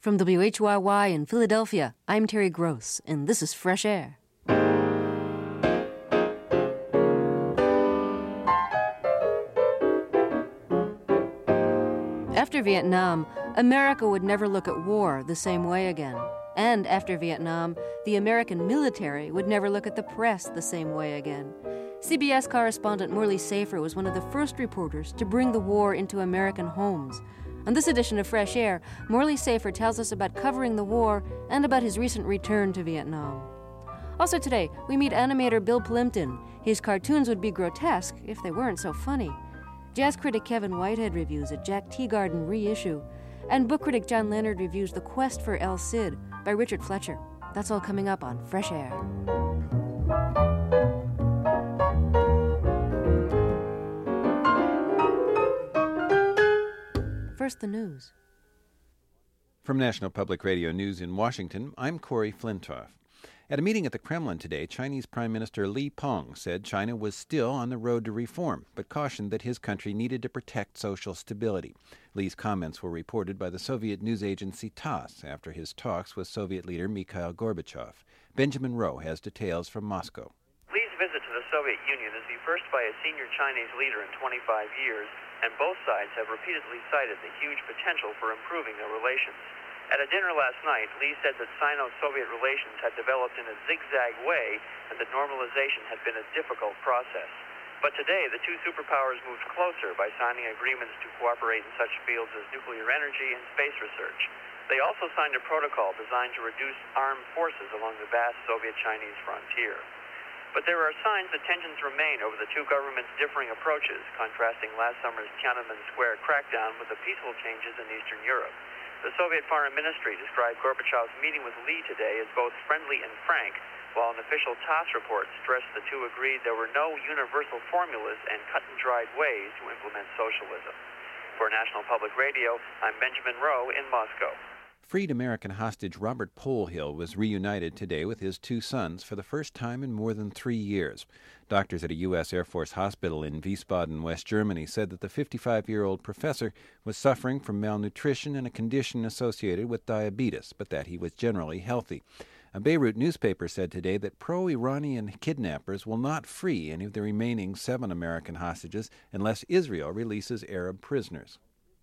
From WHYY in Philadelphia, I'm Terry Gross, and this is Fresh Air. After Vietnam, America would never look at war the same way again. And after Vietnam, the American military would never look at the press the same way again. CBS correspondent Morley Safer was one of the first reporters to bring the war into American homes. On this edition of Fresh Air, Morley Safer tells us about covering the war and about his recent return to Vietnam. Also today, we meet animator Bill Plimpton. His cartoons would be grotesque if they weren't so funny. Jazz critic Kevin Whitehead reviews a Jack Teagarden reissue. And book critic John Leonard reviews The Quest for El Cid by Richard Fletcher. That's all coming up on Fresh Air. First, the news. From National Public Radio News in Washington, I'm Corey Flintoff. At a meeting at the Kremlin today, Chinese Prime Minister Li Peng said China was still on the road to reform, but cautioned that his country needed to protect social stability. Li's comments were reported by the Soviet news agency TASS after his talks with Soviet leader Mikhail Gorbachev. Benjamin Rowe has details from Moscow. Li's visit to the Soviet Union is the first by a senior Chinese leader in 25 years, and both sides have repeatedly cited the huge potential for improving their relations. At a dinner last night, Li said that Sino-Soviet relations had developed in a zigzag way and that normalization had been a difficult process. But today, the two superpowers moved closer by signing agreements to cooperate in such fields as nuclear energy and space research. They also signed a protocol designed to reduce armed forces along the vast Soviet-Chinese frontier. But there are signs that tensions remain over the two governments' differing approaches, contrasting last summer's Tiananmen Square crackdown with the peaceful changes in Eastern Europe. The Soviet Foreign Ministry described Gorbachev's meeting with Li today as both friendly and frank, while an official TASS report stressed the two agreed there were no universal formulas and cut-and-dried ways to implement socialism. For National Public Radio, I'm Benjamin Rowe in Moscow. Freed American hostage Robert Polhill was reunited today with his two sons for the first time in more than 3 years. Doctors at a U.S. Air Force hospital in Wiesbaden, West Germany, said that the 55-year-old professor was suffering from malnutrition and a condition associated with diabetes, but that he was generally healthy. A Beirut newspaper said today that pro-Iranian kidnappers will not free any of the remaining 7 American hostages unless Israel releases Arab prisoners.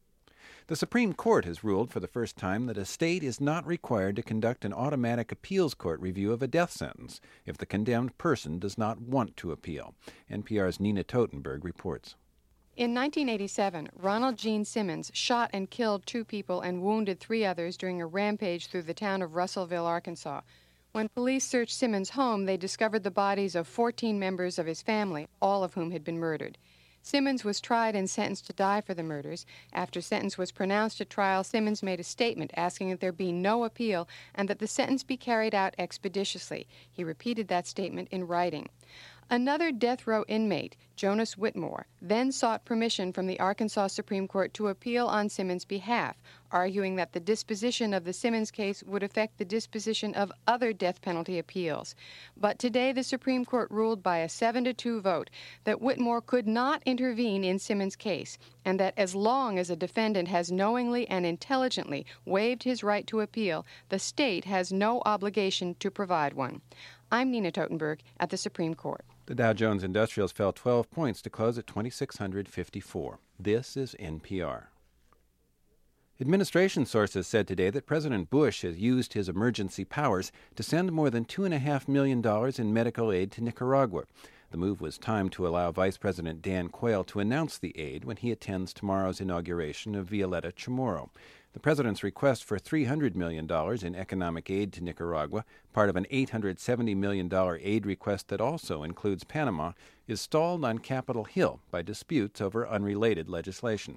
The Supreme Court has ruled for the first time that a state is not required to conduct an automatic appeals court review of a death sentence if the condemned person does not want to appeal. NPR's Nina Totenberg reports. In 1987, Ronald Gene Simmons shot and killed 2 people and wounded 3 others during a rampage through the town of Russellville, Arkansas. When police searched Simmons' home, they discovered the bodies of 14 members of his family, all of whom had been murdered. Simmons was tried and sentenced to die for the murders. After sentence was pronounced at trial, Simmons made a statement asking that there be no appeal and that the sentence be carried out expeditiously. He repeated that statement in writing. Another death row inmate, Jonas Whitmore, then sought permission from the Arkansas Supreme Court to appeal on Simmons' behalf, arguing that the disposition of the Simmons case would affect the disposition of other death penalty appeals. But today the Supreme Court ruled by a 7-2 vote that Whitmore could not intervene in Simmons' case, and that as long as a defendant has knowingly and intelligently waived his right to appeal, the state has no obligation to provide one. I'm Nina Totenberg at the Supreme Court. The Dow Jones Industrials fell 12 points to close at 2,654. This is NPR. Administration sources said today that President Bush has used his emergency powers to send more than $2.5 million in medical aid to Nicaragua. The move was timed to allow Vice President Dan Quayle to announce the aid when he attends tomorrow's inauguration of Violeta Chamorro. The president's request for $300 million in economic aid to Nicaragua, part of an $870 million aid request that also includes Panama, is stalled on Capitol Hill by disputes over unrelated legislation.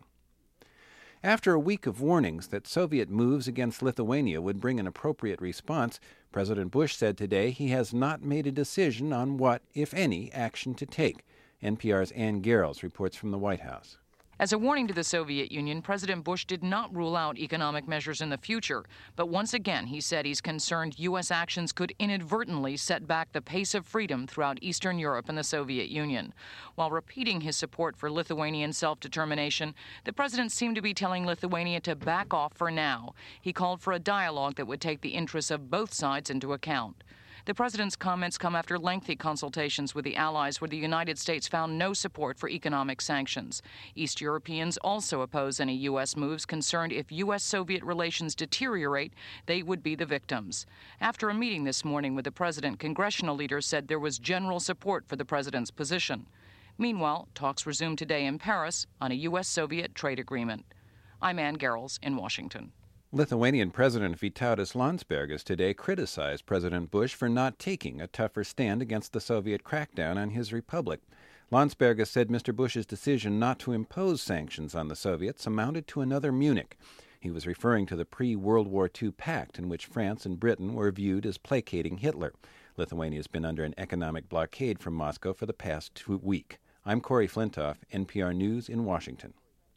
After a week of warnings that Soviet moves against Lithuania would bring an appropriate response, President Bush said today he has not made a decision on what, if any, action to take. NPR's Ann Garrels reports from the White House. As a warning to the Soviet Union, President Bush did not rule out economic measures in the future, but once again he said he's concerned U.S. actions could inadvertently set back the pace of freedom throughout Eastern Europe and the Soviet Union. While repeating his support for Lithuanian self-determination, the president seemed to be telling Lithuania to back off for now. He called for a dialogue that would take the interests of both sides into account. The president's comments come after lengthy consultations with the Allies where the United States found no support for economic sanctions. East Europeans also oppose any U.S. moves, concerned if U.S.-Soviet relations deteriorate, they would be the victims. After a meeting this morning with the president, congressional leaders said there was general support for the president's position. Meanwhile, talks resumed today in Paris on a U.S.-Soviet trade agreement. I'm Ann Garrels in Washington. Lithuanian President Vytautas Landsbergis today criticized President Bush for not taking a tougher stand against the Soviet crackdown on his republic. Landsbergis said Mr. Bush's decision not to impose sanctions on the Soviets amounted to another Munich. He was referring to the pre-World War II pact in which France and Britain were viewed as placating Hitler. Lithuania has been under an economic blockade from Moscow for the past week. I'm Corey Flintoff, NPR News in Washington.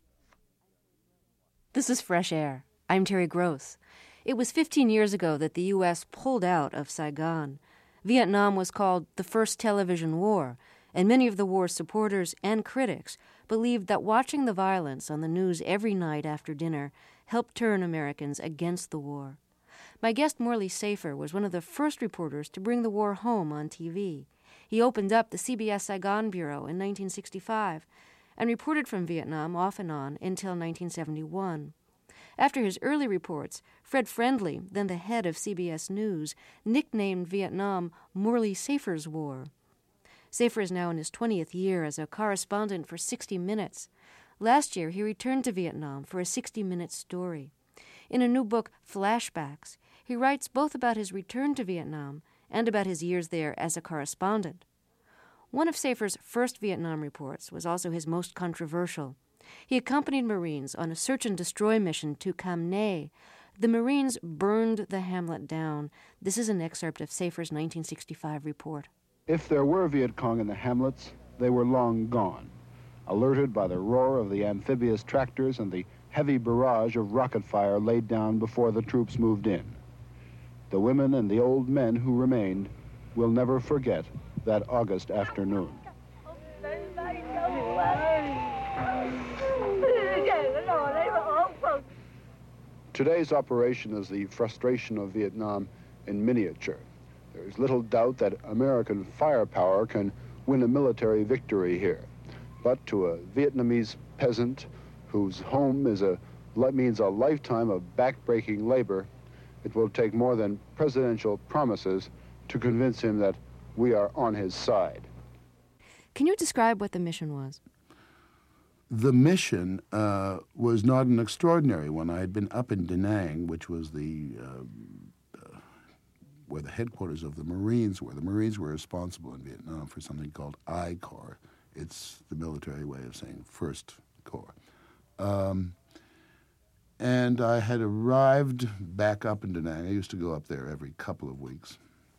This is Fresh Air. I'm Terry Gross. It was 15 years ago that the U.S. pulled out of Saigon. Vietnam was called the First Television War, and many of the war's supporters and critics believed that watching the violence on the news every night after dinner helped turn Americans against the war. My guest, Morley Safer, was one of the first reporters to bring the war home on TV. He opened up the CBS Saigon Bureau in 1965 and reported from Vietnam off and on until 1971. After his early reports, Fred Friendly, then the head of CBS News, nicknamed Vietnam Morley Safer's War. Safer is now in his 20th year as a correspondent for 60 Minutes. Last year, he returned to Vietnam for a 60-minute story. In a new book, Flashbacks, he writes both about his return to Vietnam and about his years there as a correspondent. One of Safer's first Vietnam reports was also his most controversial. He accompanied Marines on a search-and-destroy mission to Cam Ranh. The Marines burned the hamlet down. This is an excerpt of Safer's 1965 report. If there were Viet Cong in the hamlets, they were long gone, alerted by the roar of the amphibious tractors and the heavy barrage of rocket fire laid down before the troops moved in. The women and the old men who remained will never forget that August afternoon. Today's operation is the frustration of Vietnam in miniature. There is little doubt that American firepower can win a military victory here. But to a Vietnamese peasant whose home means a lifetime of backbreaking labor, it will take more than presidential promises to convince him that we are on his side. Can you describe what the mission was? The mission was not an extraordinary one. I had been up in Da Nang, which was where the headquarters of the Marines were. The Marines were responsible in Vietnam for something called I Corps. It's the military way of saying First Corps. And I had arrived back up in Da Nang. I used to go up there every couple of weeks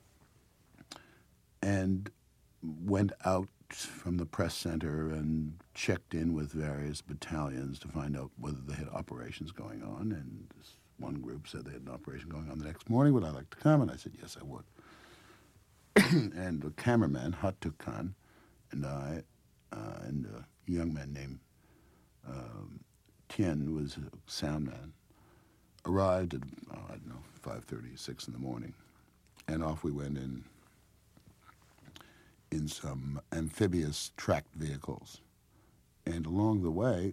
and went out from the press center and checked in with various battalions to find out whether they had operations going on. And this one group said they had an operation going on the next morning. Would I like to come? And I said, yes, I would. And the cameraman, Hat Tuk Khan, and I, and a young man named Tien, was a sound man, arrived at, 5:30, 6 in the morning. And off we went in some amphibious tracked vehicles. And along the way,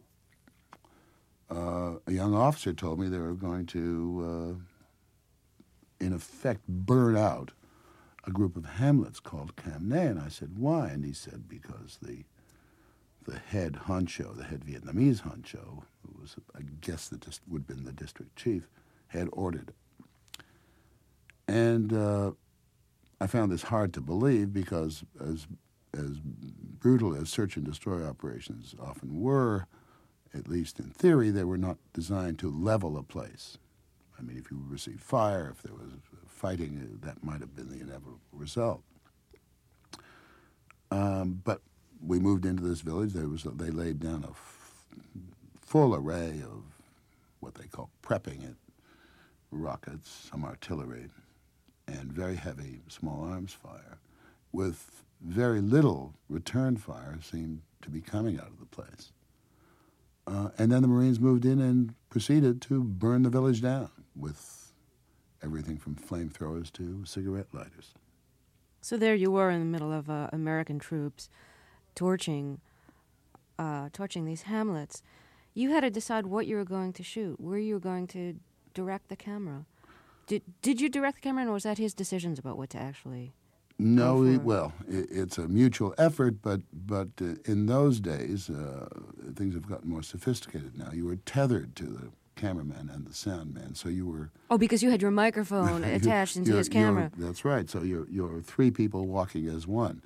a young officer told me they were going to, in effect, burn out a group of hamlets called Cam Ranh. And I said, why? And he said, because the head honcho, the head Vietnamese honcho, who was, I guess, would have been the district chief, had ordered it. And I found this hard to believe because as brutal as search and destroy operations often were, at least in theory, they were not designed to level a place. I mean, if you received fire, if there was fighting, that might have been the inevitable result. But we moved into this village. They laid down full array of what they call prepping it, rockets, some artillery, and very heavy small arms fire, with very little return fire seemed to be coming out of the place. And then the Marines moved in and proceeded to burn the village down with everything from flamethrowers to cigarette lighters. So there you were in the middle of American troops torching these hamlets. You had to decide what you were going to shoot, where you were going to direct the camera. Did you direct the camera, or was that his decisions about what to actually? No, it's a mutual effort, but in those days, things have gotten more sophisticated now. You were tethered to the cameraman and the sound man, so you were... Oh, because you had your microphone attached into his camera. That's right, so you're three people walking as one.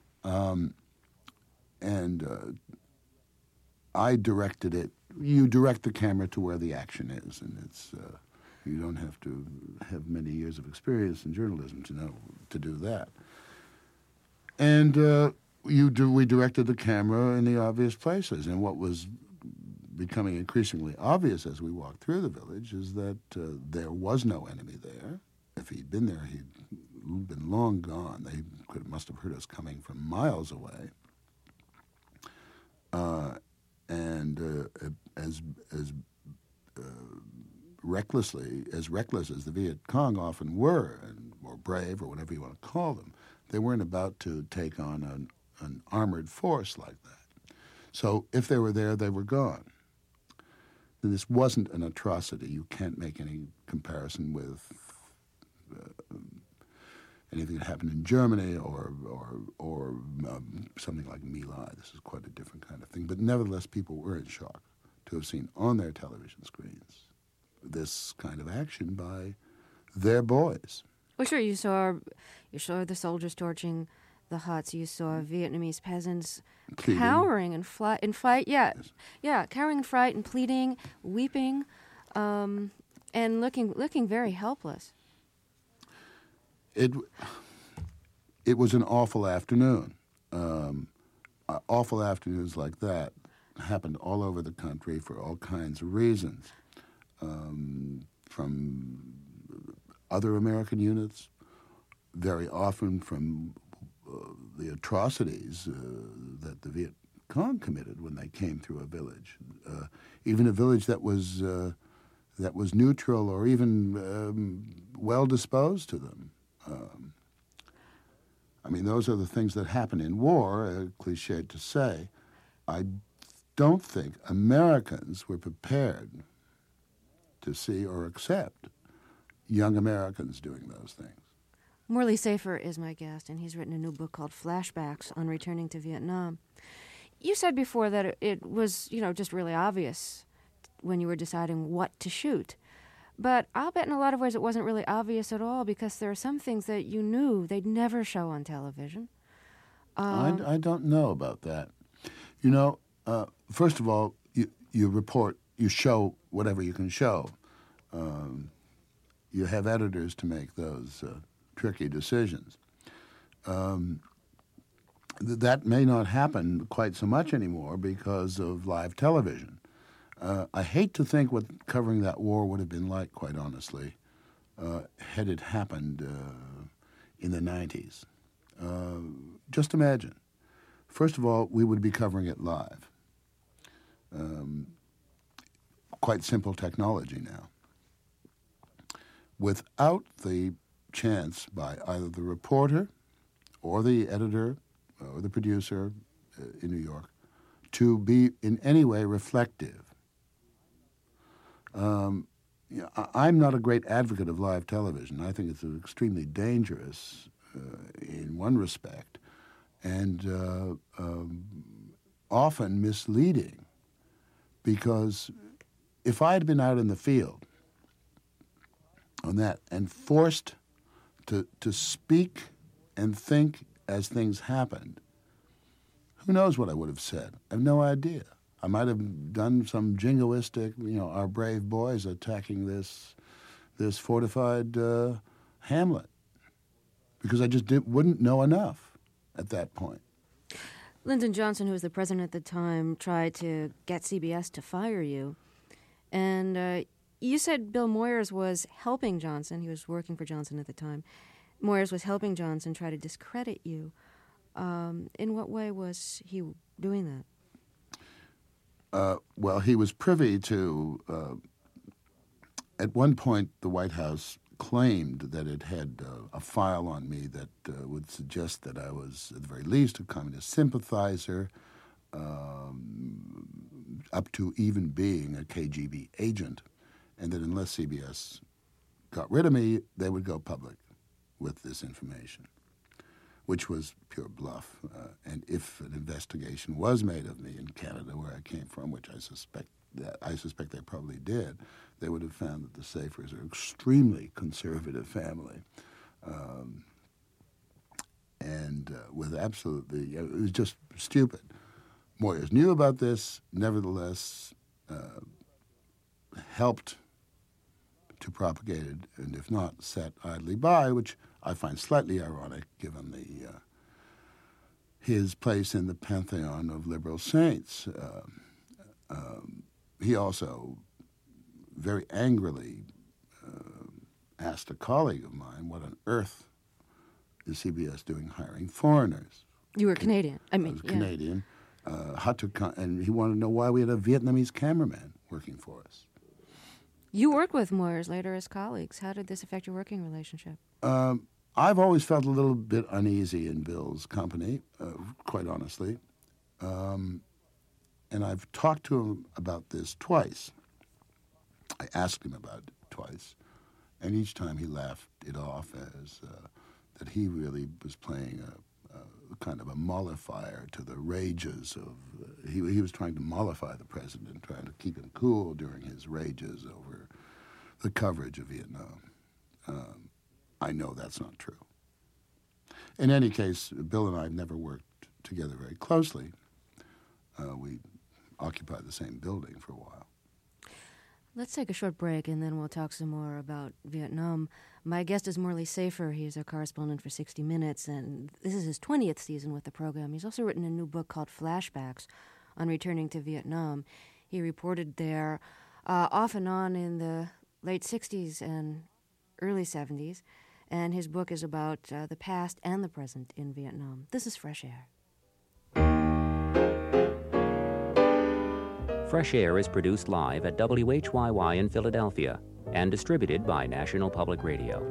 I directed it. You direct the camera to where the action is, and it's... You don't have to have many years of experience in journalism to know to do that. And we directed the camera in the obvious places. And what was becoming increasingly obvious as we walked through the village is that there was no enemy there. If he'd been there, he'd been long gone. They must have heard us coming from miles away. Reckless as the Viet Cong often were, or brave, or whatever you want to call them, they weren't about to take on an armored force like that. So if they were there, they were gone. This wasn't an atrocity. You can't make any comparison with anything that happened in Germany or something like My Lai. This is quite a different kind of thing. But nevertheless, people were in shock to have seen on their television screens this kind of action by their boys. Well, sure, you saw the soldiers torching the huts. You saw Vietnamese peasants pleading. Cowering in flight. Yeah, yes. Yeah, cowering in fright and pleading, weeping, and looking very helpless. It was an awful afternoon. Awful afternoons like that happened all over the country for all kinds of reasons. From other American units, very often from the atrocities that the Viet Cong committed when they came through a village, even a village that was neutral or even well disposed to them. Those are the things that happen in war. Cliche to say, I don't think Americans were prepared to see or accept young Americans doing those things. Morley Safer is my guest, and he's written a new book called Flashbacks on Returning to Vietnam. You said before that it was, just really obvious when you were deciding what to shoot. But I'll bet in a lot of ways it wasn't really obvious at all, because there are some things that you knew they'd never show on television. I don't know about that. First of all, you report, you show whatever you can show. You have editors to make those tricky decisions. That may not happen quite so much anymore because of live television. I hate to think what covering that war would have been like, quite honestly, had it happened in the 90s. Just imagine. First of all, we would be covering it live. Quite simple technology now. Without the chance by either the reporter or the editor or the producer in New York to be in any way reflective. I'm not a great advocate of live television. I think it's extremely dangerous in one respect and often misleading, because if I had been out in the field on that and forced to speak and think as things happened, who knows what I would have said? I have no idea. I might have done some jingoistic, our brave boys attacking this fortified hamlet, because I just wouldn't know enough at that point. Lyndon Johnson, who was the president at the time, tried to get CBS to fire you. And you said Bill Moyers was helping Johnson. He was working for Johnson at the time. Moyers was helping Johnson try to discredit you. In what way was he doing that? Well, he was privy to... at one point, the White House claimed that it had a file on me that would suggest that I was, at the very least, a communist sympathizer, up to even being a KGB agent, and that unless CBS got rid of me, they would go public with this information, which was pure bluff. And if an investigation was made of me in Canada, where I came from, which I suspect they probably did, they would have found that the Safers are an extremely conservative family, and with absolutely, it was just stupid. Moyers knew about this, nevertheless helped to propagate it, and if not, sat idly by, which I find slightly ironic given his place in the pantheon of liberal saints. He also very angrily asked a colleague of mine, what on earth is CBS doing hiring foreigners? You were Canadian. I was Canadian. And he wanted to know why we had a Vietnamese cameraman working for us. You worked with Moyers later as colleagues. How did this affect your working relationship? I've always felt a little bit uneasy in Bill's company, quite honestly. And I've talked to him about this twice. I asked him about it twice, and each time he laughed it off as that he really was playing a kind of a mollifier to the rages of... he was trying to mollify the president, trying to keep him cool during his rages over the coverage of Vietnam. I know that's not true. In any case, Bill and I have never worked together very closely. We occupied the same building for a while. Let's take a short break, and then we'll talk some more about Vietnam. My guest is Morley Safer. He's our correspondent for 60 Minutes, and this is his 20th season with the program. He's also written a new book called Flashbacks on returning to Vietnam. He reported there off and on in the late 60s and early 70s, and his book is about the past and the present in Vietnam. This is Fresh Air. Fresh Air is produced live at WHYY in Philadelphia and distributed by National Public Radio.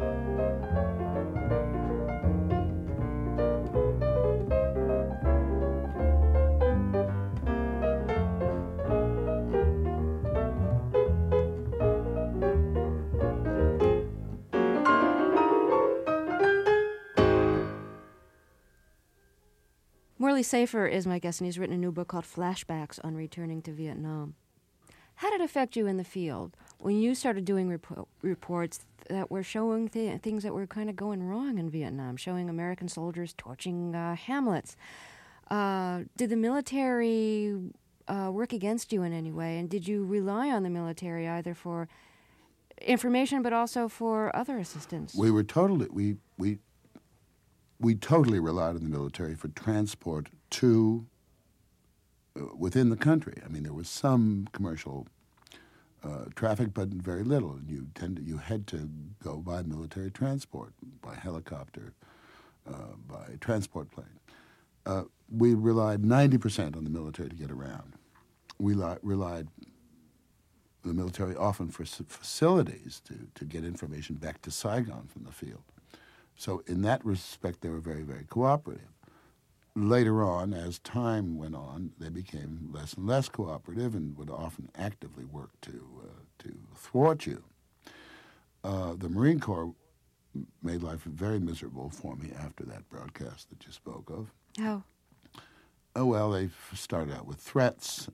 Morley Safer is my guest, and he's written a new book called Flashbacks on returning to Vietnam. How did it affect you in the field when you started doing reports that were showing things that were kind of going wrong in Vietnam, showing American soldiers torching Hamlets? Did the military work against you in any way, and did you rely on the military either for information but also for other assistance? We were totally... We totally relied on the military for transport to within the country. I mean, there was some commercial traffic, but very little. And you had to go by military transport, by helicopter, by transport plane. We relied 90% on the military to get around. We relied on the military often for facilities to get information back to Saigon from the field. So in that respect, they were very, very cooperative. Later on, as time went on, they became less and less cooperative and would often actively work to thwart you. The Marine Corps made life very miserable for me after that broadcast that you spoke of. How? Oh, well, they started out with threats.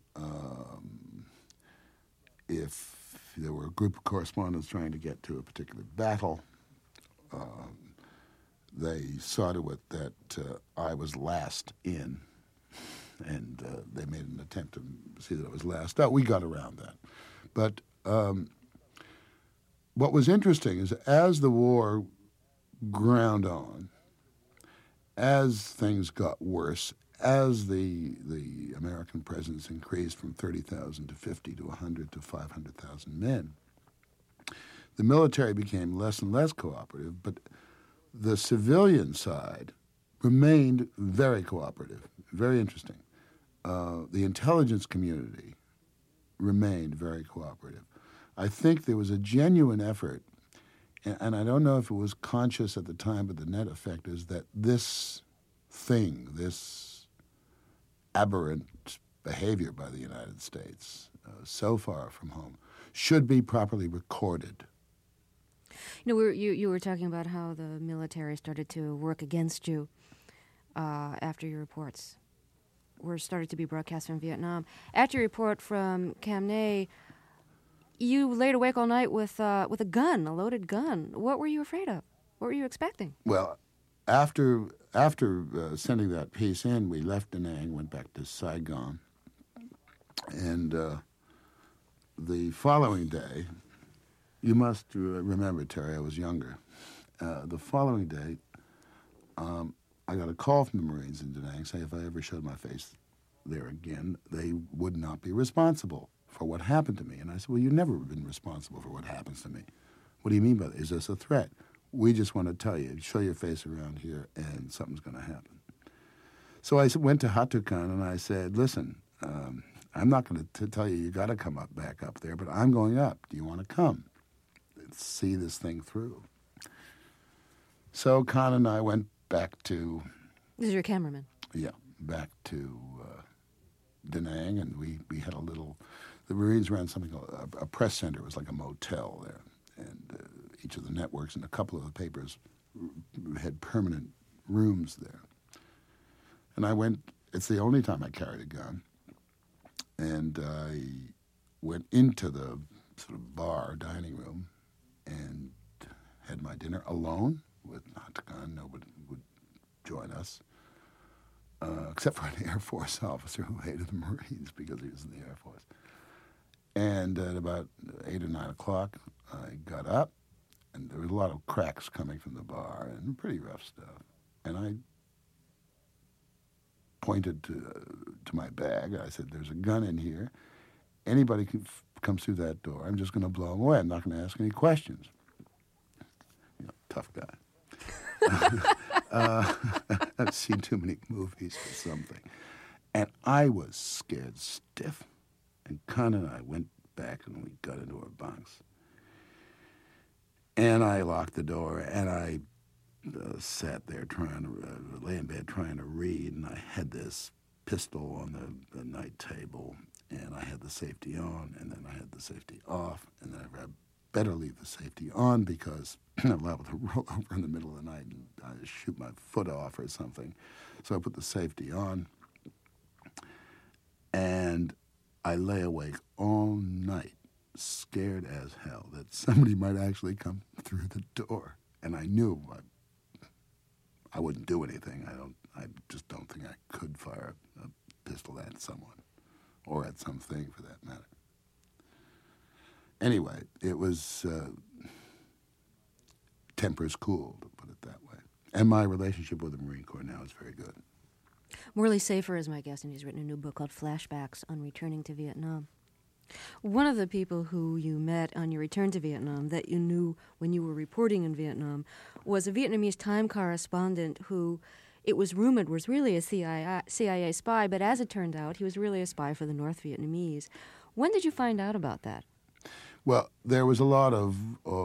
If there were a group of correspondents trying to get to a particular battle, they saw to it that I was last in, and they made an attempt to see that I was last out. We got around that. But what was interesting is as the war ground on, as things got worse, as the American presence increased from 30,000 to 50 to 100 to 500,000 men, the military became less and less cooperative, but the civilian side remained very cooperative, very interesting. The intelligence community remained very cooperative. I think there was a genuine effort, and I don't know if it was conscious at the time, but the net effect is that this thing, this aberrant behavior by the United States, so far from home, should be properly recorded. You know, you were talking about how the military started to work against you after your reports were started to be broadcast from Vietnam. After your report from Cam Ne, you laid awake all night with a gun, a loaded gun. What were you afraid of? What were you expecting? Well, after sending that piece in, we left Da Nang, went back to Saigon, and the following day, you must remember, Terry, I was younger. The following day, I got a call from the Marines in Da Nang saying if I ever showed my face there again, they would not be responsible for what happened to me. And I said, well, you've never been responsible for what happens to me. What do you mean by that? Is this a threat? We just want to tell you, show your face around here and something's going to happen. So I went to Hatukan and I said, listen, I'm not going to tell you got to come back up there, but I'm going up. Do you want to come? Let's see this thing through. So Khan and I went back to... This is your cameraman. Yeah, back to Da Nang, and we had a little... The Marines ran something called a press center. It was like a motel there. And each of the networks and a couple of the papers had permanent rooms there. And I went... It's the only time I carried a gun. And I went into the sort of bar, dining room, and had my dinner alone with Hatukan. Nobody would join us, except for an Air Force officer who hated the Marines because he was in the Air Force. And at about 8 or 9 o'clock, I got up, and there was a lot of cracks coming from the bar and pretty rough stuff. And I pointed to my bag. I said, there's a gun in here. Anybody can comes through that door, I'm just going to blow them away. I'm not going to ask any questions. You know, tough guy. I've seen too many movies for something. And I was scared stiff. And Khan and I went back and we got into our bunks. And I locked the door and I sat there trying to lay in bed trying to read. And I had this pistol on the night table. And I had the safety on, and then I had the safety off, and then I better leave the safety on because I'm liable to roll over in the middle of the night and shoot my foot off or something. So I put the safety on, and I lay awake all night, scared as hell that somebody might actually come through the door. And I knew I wouldn't do anything. I just don't think I could fire a pistol at someone. Or at something, for that matter. Anyway, it was tempers cool, to put it that way. And my relationship with the Marine Corps now is very good. Morley Safer is my guest, and he's written a new book called Flashbacks on Returning to Vietnam. One of the people who you met on your return to Vietnam that you knew when you were reporting in Vietnam was a Vietnamese Time correspondent who... It was rumored was really a CIA spy, but as it turned out, he was really a spy for the North Vietnamese. When did you find out about that? Well, there was a lot of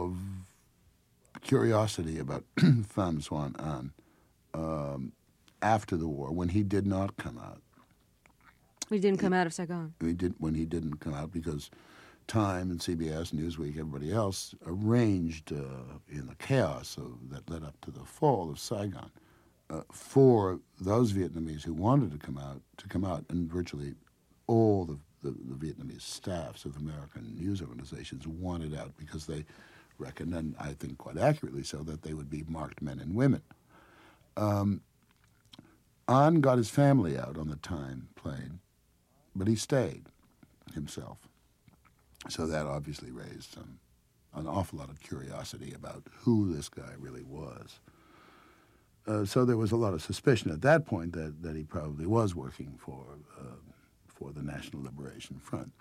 curiosity about Pham Xuan An after the war, when he did not come out. He didn't come out of Saigon. When he didn't come out because Time and CBS, Newsweek, everybody else arranged in the chaos that led up to the fall of Saigon. For those Vietnamese who wanted to come out, and virtually all the Vietnamese staffs of American news organizations wanted out because they reckoned, and I think quite accurately so, that they would be marked men and women. An got his family out on the Time plane, but he stayed himself. So that obviously raised an awful lot of curiosity about who this guy really was. So there was a lot of suspicion at that point that he probably was working for the National Liberation Front.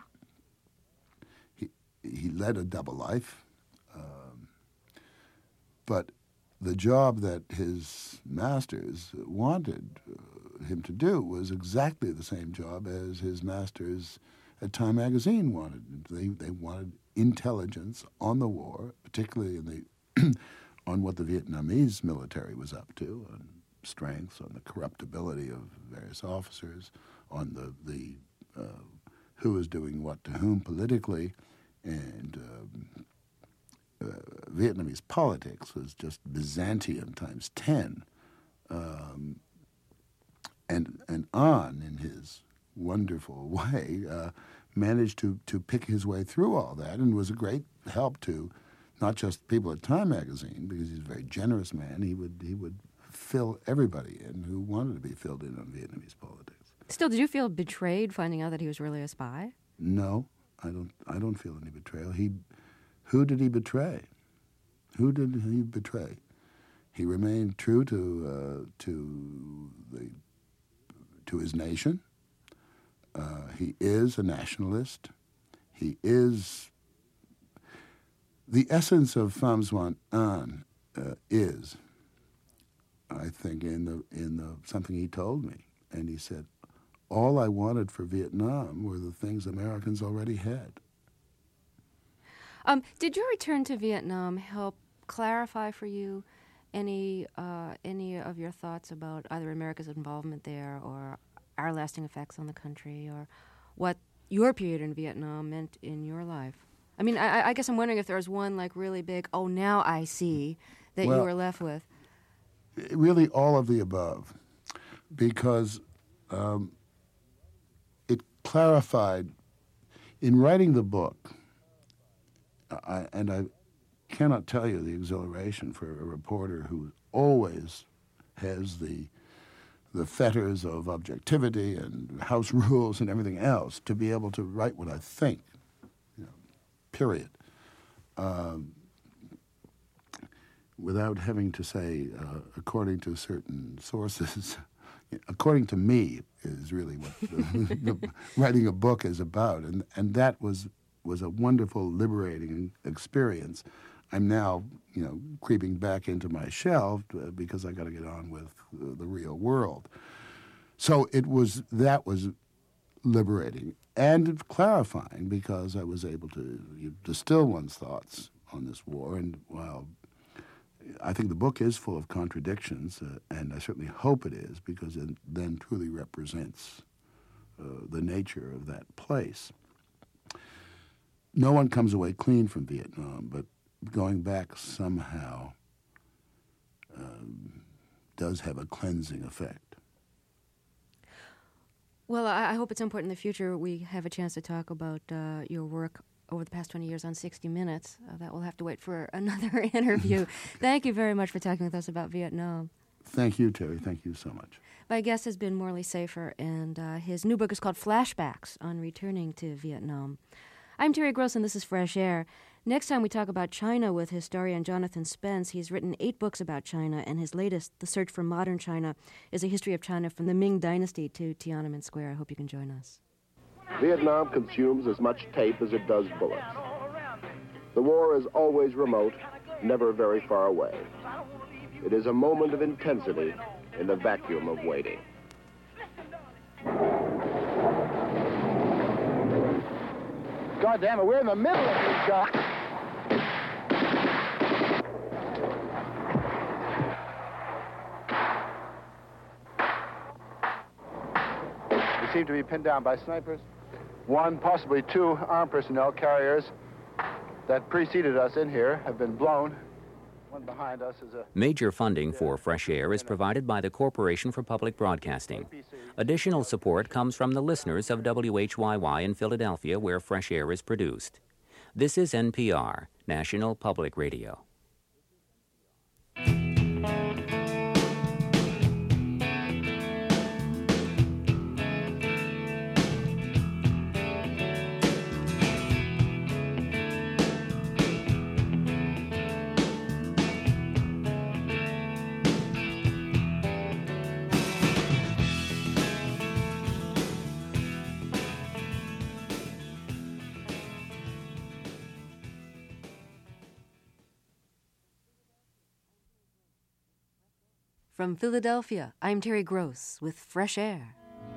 He led a double life, but the job that his masters wanted him to do was exactly the same job as his masters at Time magazine wanted. They wanted intelligence on the war, particularly in the on what the Vietnamese military was up to, on strengths, on the corruptibility of various officers, on the who was doing what to whom politically, and Vietnamese politics was just Byzantium times 10, and An, in his wonderful way, managed to pick his way through all that, and was a great help to not just people at Time magazine, because he's a very generous man. He would fill everybody in who wanted to be filled in on Vietnamese politics. Still, did you feel betrayed finding out that he was really a spy? No, I don't feel any betrayal. Who did he betray? Who did he betray? He remained true to his nation. He is a nationalist. He is the essence of Pham Xuan An is, I think, in the something he told me, and he said, all I wanted for Vietnam were the things Americans already had. Did your return to Vietnam help clarify for you any of your thoughts about either America's involvement there or our lasting effects on the country, or what your period in Vietnam meant in your life? I mean, I guess I'm wondering if there was one like really big, oh, now I see, that you were left with. Really all of the above, because it clarified, in writing the book, I cannot tell you the exhilaration for a reporter who always has the fetters of objectivity and house rules and everything else, to be able to write what I think, period, without having to say, according to certain sources, according to me, is really what writing a book is about, and that was a wonderful, liberating experience. I'm now, creeping back into my shell because I got to get on with the real world. So that was liberating and clarifying, because I was able to distill one's thoughts on this war. And while I think the book is full of contradictions, and I certainly hope it is, because it then truly represents the nature of that place. No one comes away clean from Vietnam, but going back somehow does have a cleansing effect. Well, I hope at some point in the future we have a chance to talk about your work over the past 20 years on 60 Minutes. That will have to wait for another interview. Thank you very much for talking with us about Vietnam. Thank you, Terry. Thank you so much. My guest has been Morley Safer, and his new book is called Flashbacks on Returning to Vietnam. I'm Terry Gross, and this is Fresh Air. Next time we talk about China with historian Jonathan Spence. He's written 8 books about China, and his latest, The Search for Modern China, is a history of China from the Ming Dynasty to Tiananmen Square. I hope you can join us. Vietnam consumes as much tape as it does bullets. The war is always remote, never very far away. It is a moment of intensity in the vacuum of waiting. God damn it, we're in the middle of these guys. We seem to be pinned down by snipers. 1, possibly 2 armed personnel carriers that preceded us in here have been blown. One behind us is a... Major funding for Fresh Air is provided by the Corporation for Public Broadcasting. Additional support comes from the listeners of WHYY in Philadelphia, where Fresh Air is produced. This is NPR, National Public Radio. From Philadelphia, I'm Terry Gross with Fresh Air.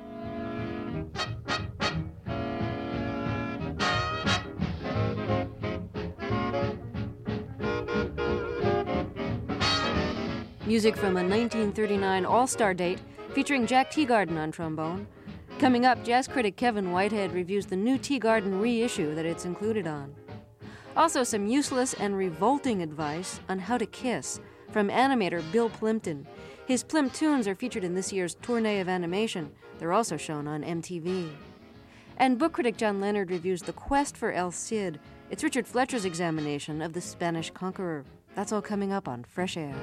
Music from a 1939 All-Star date featuring Jack Teagarden on trombone. Coming up, jazz critic Kevin Whitehead reviews the new Teagarden reissue that it's included on. Also, some useless and revolting advice on how to kiss from animator Bill Plympton. His Plymp tunes are featured in this year's Tournée of Animation. They're also shown on MTV. And book critic John Leonard reviews The Quest for El Cid. It's Richard Fletcher's examination of the Spanish conqueror. That's all coming up on Fresh Air.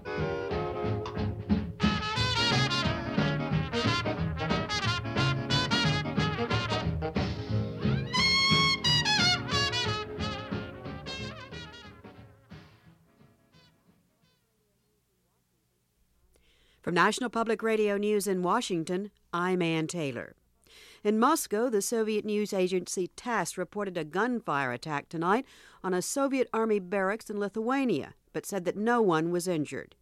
From National Public Radio News in Washington, I'm Ann Taylor. In Moscow, the Soviet news agency TASS reported a gunfire attack tonight on a Soviet army barracks in Lithuania, but said that no one was injured.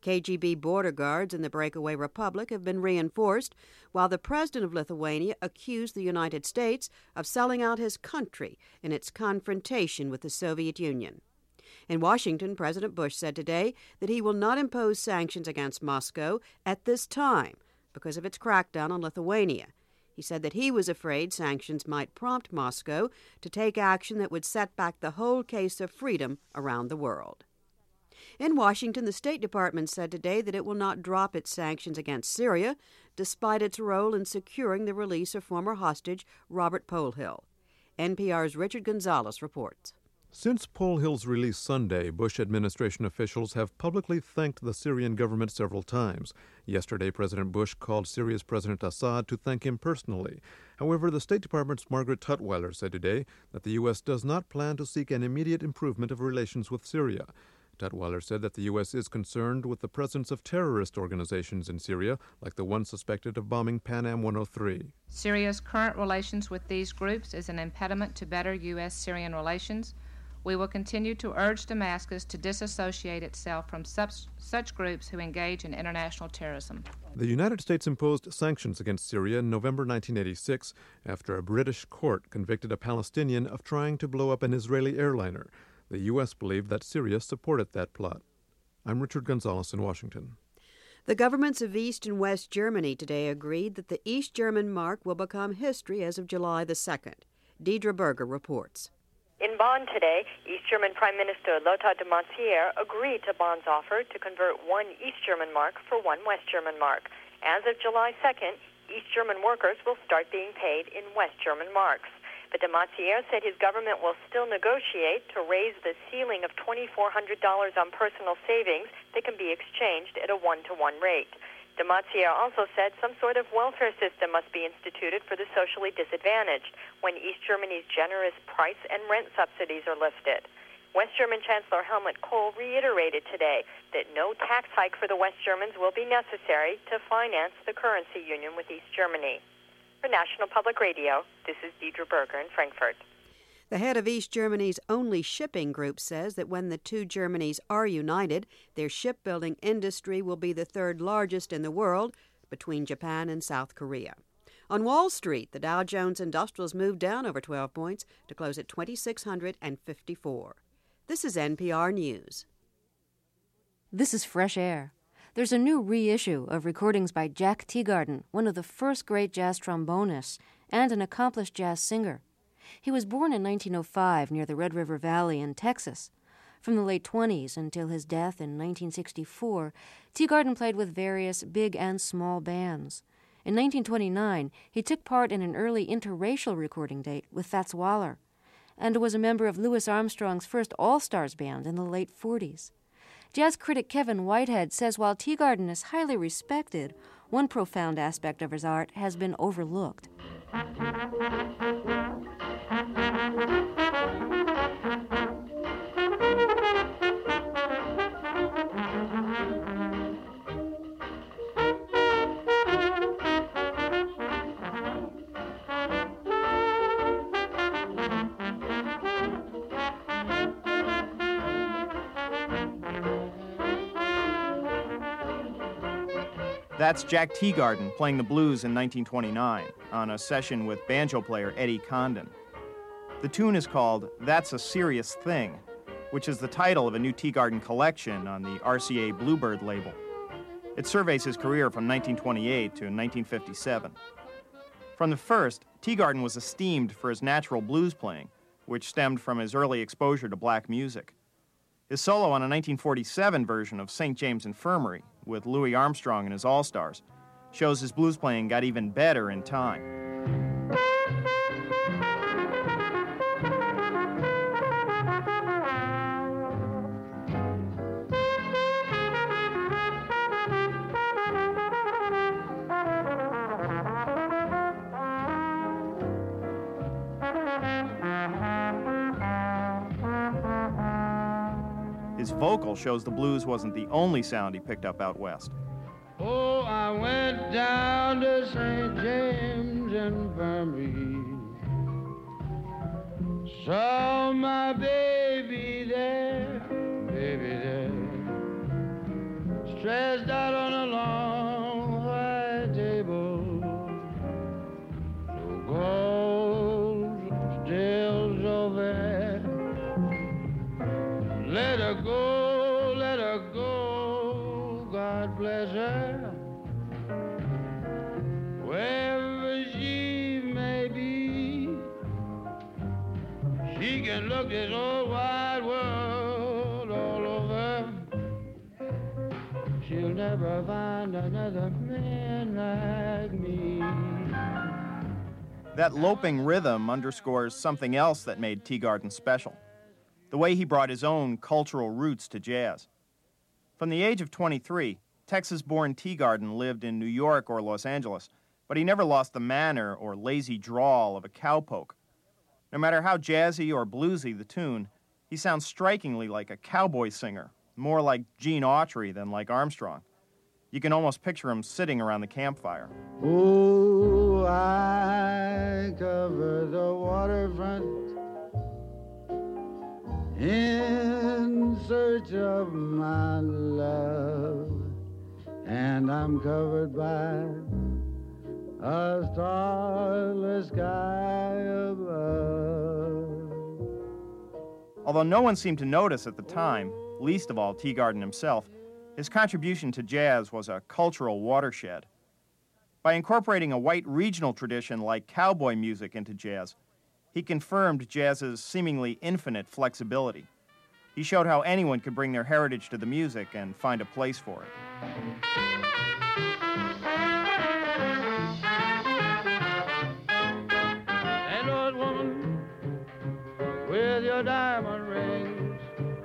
KGB border guards in the breakaway republic have been reinforced, while the president of Lithuania accused the United States of selling out his country in its confrontation with the Soviet Union. In Washington, President Bush said today that he will not impose sanctions against Moscow at this time because of its crackdown on Lithuania. He said that he was afraid sanctions might prompt Moscow to take action that would set back the whole case of freedom around the world. In Washington, the State Department said today that it will not drop its sanctions against Syria, despite its role in securing the release of former hostage Robert Polhill. NPR's Richard Gonzalez reports. Since Polhill's release Sunday, Bush administration officials have publicly thanked the Syrian government several times. Yesterday, President Bush called Syria's President Assad to thank him personally. However, the State Department's Margaret Tutwiler said today that the U.S. does not plan to seek an immediate improvement of relations with Syria. Tutwiler said that the U.S. is concerned with the presence of terrorist organizations in Syria, like the one suspected of bombing Pan Am 103. Syria's current relations with these groups is an impediment to better U.S.-Syrian relations. We will continue to urge Damascus to disassociate itself from such groups who engage in international terrorism. The United States imposed sanctions against Syria in November 1986 after a British court convicted a Palestinian of trying to blow up an Israeli airliner. The U.S. believed that Syria supported that plot. I'm Richard Gonzalez in Washington. The governments of East and West Germany today agreed that the East German mark will become history as of July the 2nd. Deidre Berger reports. In Bonn today, East German Prime Minister Lothar de Maizière agreed to Bonn's offer to convert one East German mark for one West German mark. As of July 2nd, East German workers will start being paid in West German marks. But de Maizière said his government will still negotiate to raise the ceiling of $2,400 on personal savings that can be exchanged at a 1-to-1 rate. De Maizière also said some sort of welfare system must be instituted for the socially disadvantaged when East Germany's generous price and rent subsidies are lifted. West German Chancellor Helmut Kohl reiterated today that no tax hike for the West Germans will be necessary to finance the currency union with East Germany. For National Public Radio, this is Deidre Berger in Frankfurt. The head of East Germany's only shipping group says that when the two Germanys are united, their shipbuilding industry will be the third largest in the world, between Japan and South Korea. On Wall Street, the Dow Jones Industrials moved down over 12 points to close at 2,654. This is NPR News. This is Fresh Air. There's a new reissue of recordings by Jack Teagarden, one of the first great jazz trombonists and an accomplished jazz singer. He was born in 1905 near the Red River Valley in Texas. From the late 20s until his death in 1964, Teagarden played with various big and small bands. In 1929, he took part in an early interracial recording date with Fats Waller and was a member of Louis Armstrong's first All-Stars band in the late 40s. Jazz critic Kevin Whitehead says while Teagarden is highly respected, one profound aspect of his art has been overlooked. That's Jack Teagarden playing the blues in 1929 on a session with banjo player Eddie Condon. The tune is called That's a Serious Thing, which is the title of a new Teagarden collection on the RCA Bluebird label. It surveys his career from 1928 to 1957. From the first, Teagarden was esteemed for his natural blues playing, which stemmed from his early exposure to black music. His solo on a 1947 version of St. James Infirmary with Louis Armstrong and his All-Stars shows his blues playing got even better in time. His vocal shows the blues wasn't the only sound he picked up out west. Oh, I went down to St. James Infirmary, saw my baby there, stretched out on a long white table, so cold, still so fair. Let her go, God bless her, wherever she may be. She can look this old wide world all over. She'll never find another man like me. That loping rhythm underscores something else that made Teagarden special: the way he brought his own cultural roots to jazz. From the age of 23, Texas-born Teagarden lived in New York or Los Angeles, but he never lost the manner or lazy drawl of a cowpoke. No matter how jazzy or bluesy the tune, he sounds strikingly like a cowboy singer, more like Gene Autry than like Armstrong. You can almost picture him sitting around the campfire. Oh, I cover the waterfront in search of my love, and I'm covered by a starless sky above. Although no one seemed to notice at the time, least of all Teagarden himself, his contribution to jazz was a cultural watershed. By incorporating a white regional tradition like cowboy music into jazz, he confirmed jazz's seemingly infinite flexibility. He showed how anyone could bring their heritage to the music and find a place for it. And old woman with your diamond rings,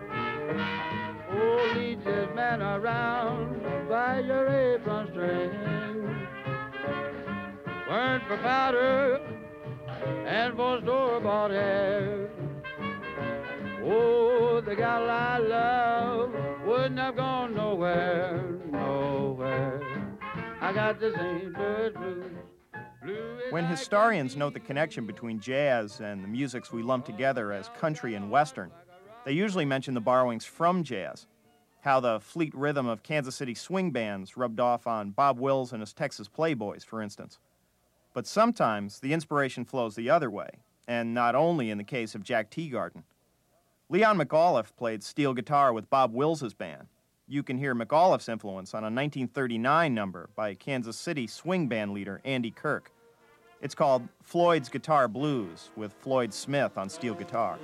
oh, lead this man around by your apron string. Weren't for powder and for store-bought hair, oh, the gal I love wouldn't have gone nowhere. I got the St. Louis blues. When historians note the connection between jazz and the musics we lump together as country and western, they usually mention the borrowings from jazz, how the fleet rhythm of Kansas City swing bands rubbed off on Bob Wills and his Texas Playboys, for instance. But sometimes the inspiration flows the other way, and not only in the case of Jack Teagarden. Leon McAuliffe played steel guitar with Bob Wills' band. You can hear McAuliffe's influence on a 1939 number by Kansas City swing band leader Andy Kirk. It's called Floyd's Guitar Blues, with Floyd Smith on steel guitar.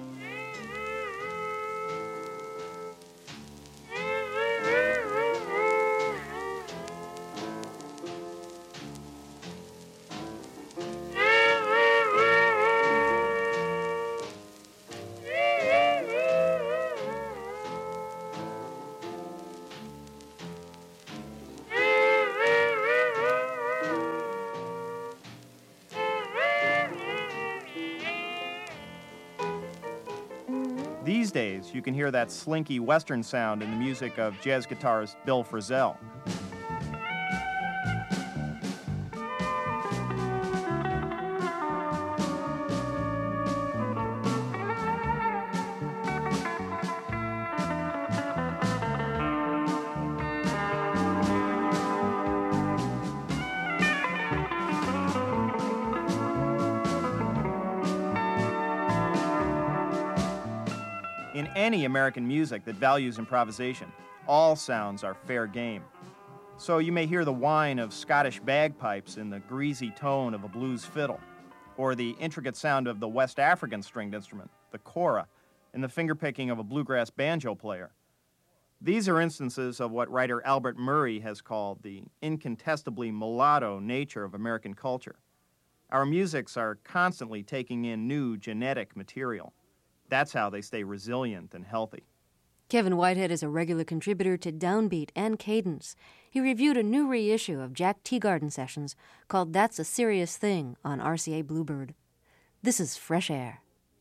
These days, you can hear that slinky Western sound in the music of jazz guitarist Bill Frisell. any American music that values improvisation. All sounds are fair game. So you may hear the whine of Scottish bagpipes in the greasy tone of a blues fiddle, or the intricate sound of the West African stringed instrument, the kora, in the fingerpicking of a bluegrass banjo player. These are instances of what writer Albert Murray has called the incontestably mulatto nature of American culture. Our musics are constantly taking in new genetic material. That's how they stay resilient and healthy. Kevin Whitehead is a regular contributor to Downbeat and Cadence. He reviewed a new reissue of Jack Teagarden Sessions called That's a Serious Thing on RCA Bluebird. This is Fresh Air.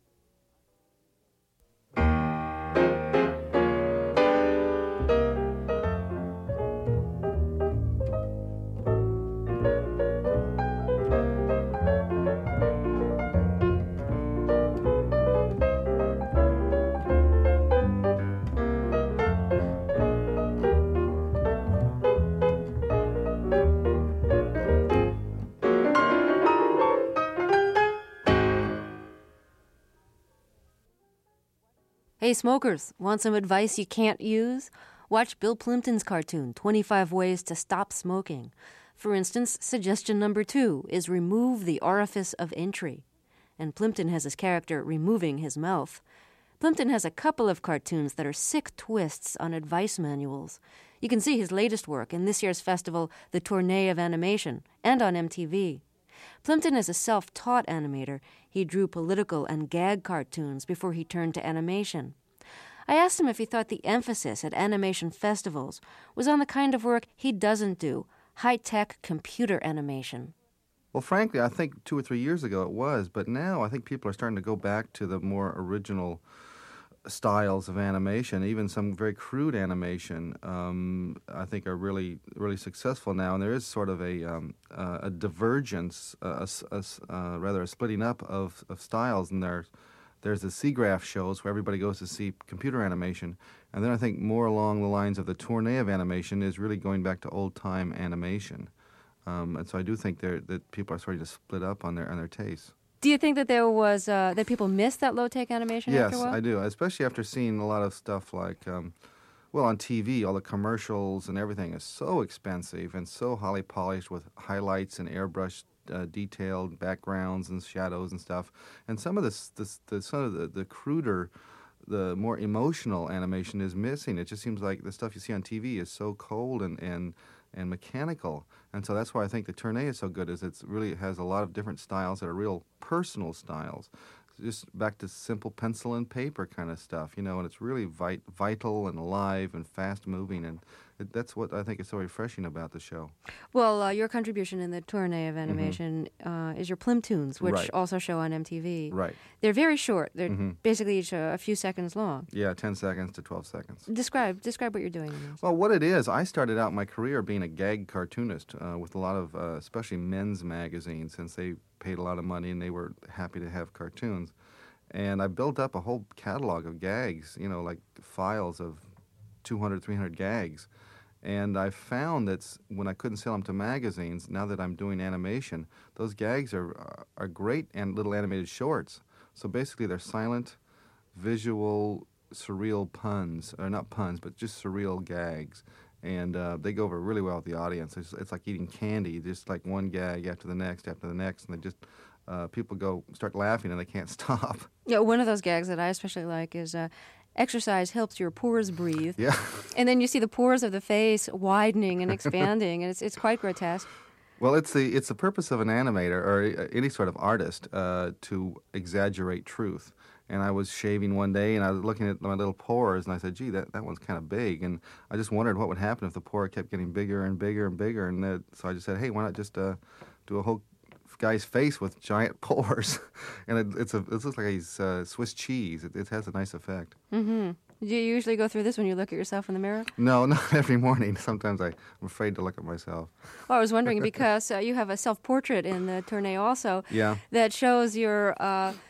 Hey smokers, want some advice you can't use? Watch Bill Plimpton's cartoon, 25 Ways to Stop Smoking. For instance, suggestion number 2 is remove the orifice of entry. And Plimpton has his character removing his mouth. Plimpton has a couple of cartoons that are sick twists on advice manuals. You can see his latest work in this year's festival, The Tournée of Animation, and on MTV. Plimpton is a self-taught animator. He drew political and gag cartoons before he turned to animation. I asked him if he thought the emphasis at animation festivals was on the kind of work he doesn't do, high-tech computer animation. Well, frankly, I think 2 or 3 years ago it was, but now I think people are starting to go back to the more original styles of animation. Even some very crude animation, I think, are really, really successful now. And there is sort of a divergence, rather a splitting up of styles. And there's the SIGGRAPH shows where everybody goes to see computer animation. And then I think more along the lines of the Tournée of Animation is really going back to old-time animation. And so I do think that people are starting to split up on their tastes. Do you think that there was that people missed that low-tech animation after a while? Yes, I do, especially after seeing a lot of stuff like, well, on TV, all the commercials and everything is so expensive and so highly polished with highlights and airbrush detailed backgrounds and shadows and stuff. And some of the cruder, the more emotional animation is missing. It just seems like the stuff you see on TV is so cold and mechanical. And so that's why I think the Tournée is so good, is it really has a lot of different styles that are real personal styles. Just back to simple pencil and paper kind of stuff, and it's really vital and alive and fast-moving, and that's what I think is so refreshing about the show. Well, your contribution in the Tournée of Animation is your Plimptoons, which Right. also show on MTV. Right. They're very short. They're basically each a few seconds long. Yeah, 10 seconds to 12 seconds. Describe what you're doing in this. Well, what it is, I started out my career being a gag cartoonist with a lot of, especially men's magazines, since they paid a lot of money and they were happy to have cartoons. And I built up a whole catalog of gags, like files of 200, 300 gags. And I found that when I couldn't sell them to magazines, now that I'm doing animation, those gags are great and little animated shorts. So basically they're silent, visual, surreal puns, or not puns, but just surreal gags. And they go over really well with the audience. It's like eating candy, just like one gag after the next, and they just, people start laughing and they can't stop. Yeah, one of those gags that I especially like is exercise helps your pores breathe. Yeah. And then you see the pores of the face widening and expanding, and it's quite grotesque. Well, it's the purpose of an animator or any sort of artist to exaggerate truth. And I was shaving one day, and I was looking at my little pores, and I said, gee, that one's kind of big. And I just wondered what would happen if the pore kept getting bigger and bigger and bigger. And so I just said, hey, why not just do a whole guy's face with giant pores? And it looks like he's Swiss cheese. It has a nice effect. Mm-hmm. Do you usually go through this when you look at yourself in the mirror? No, not every morning. Sometimes I'm afraid to look at myself. Well, I was wondering because you have a self-portrait in the Tournée also Yeah. that shows your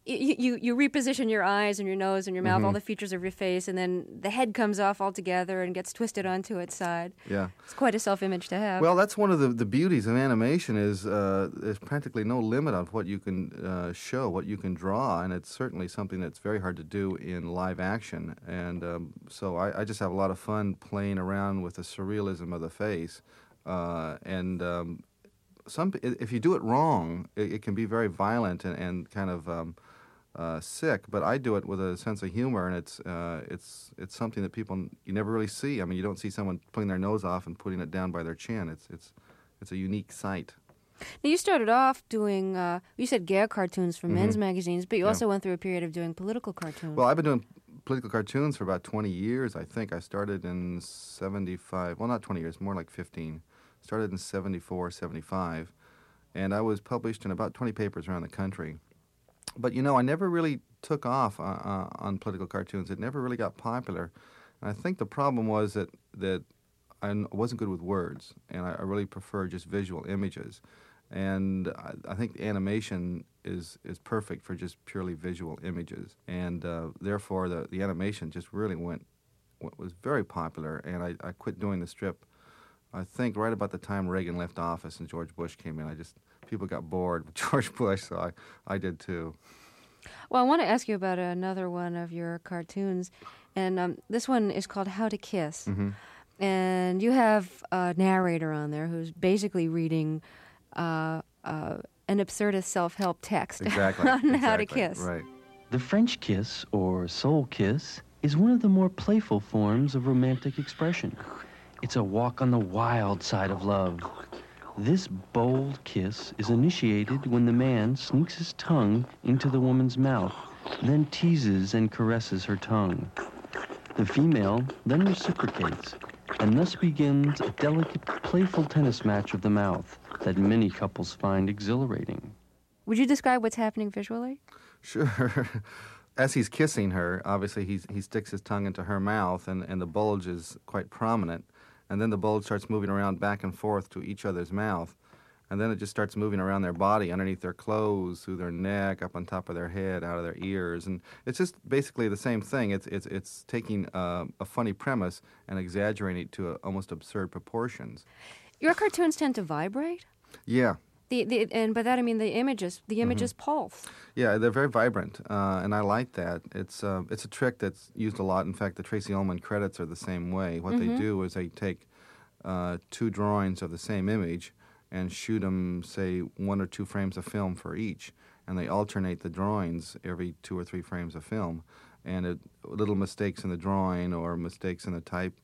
you reposition your eyes and your nose and your mouth, Mhm. all the features of your face, and then the head comes off altogether and gets twisted onto its side. Yeah. It's quite a self-image to have. Well, that's one of the beauties of animation is there's practically no limit on what you can show, what you can draw, and it's certainly something that's very hard to do in live action. And so I just have a lot of fun playing around with the surrealism of the face. If you do it wrong, it can be very violent and kind of sick. But I do it with a sense of humor, and it's something that you never really see. I mean, you don't see someone pulling their nose off and putting it down by their chin. It's a unique sight. Now, you started off doing, you said gag cartoons for men's magazines, but you also went through a period of doing political cartoons. Well, I've been doing political cartoons for about 20 years, I think. I started in 75, well, not 20 years, more like 15. Started in 74, 75, and I was published in about 20 papers around the country. But, I never really took off on political cartoons. It never really got popular. And I think the problem was that I wasn't good with words, and I really prefer just visual images. And I think animation is perfect for just purely visual images. And therefore, the animation just really was very popular, and I quit doing the strip, I think, right about the time Reagan left office and George Bush came in. People got bored with George Bush, so I did too. Well, I want to ask you about another one of your cartoons, and this one is called How to Kiss. Mm-hmm. And you have a narrator on there who's basically reading an absurdist self-help text on how to kiss. Right. The French kiss, or soul kiss, is one of the more playful forms of romantic expression. It's a walk on the wild side of love. This bold kiss is initiated when the man sneaks his tongue into the woman's mouth, then teases and caresses her tongue. The female then reciprocates, and thus begins a delicate, playful tennis match of the mouth that many couples find exhilarating. Would you describe what's happening visually? Sure. As he's kissing her, obviously he sticks his tongue into her mouth, and the bulge is quite prominent. And then the bulge starts moving around back and forth to each other's mouth. And then it just starts moving around their body, underneath their clothes, through their neck, up on top of their head, out of their ears. And it's just basically the same thing. It's taking a funny premise and exaggerating it to almost absurd proportions. Your cartoons tend to vibrate? Yeah. And by that I mean the images pulse. Yeah, they're very vibrant, and I like that. It's a trick that's used a lot. In fact, the Tracy Ullman credits are the same way. What they do is they take two drawings of the same image and shoot them, say, 1 or 2 frames of film for each, and they alternate the drawings every 2 or 3 frames of film. And little mistakes in the drawing or mistakes in the type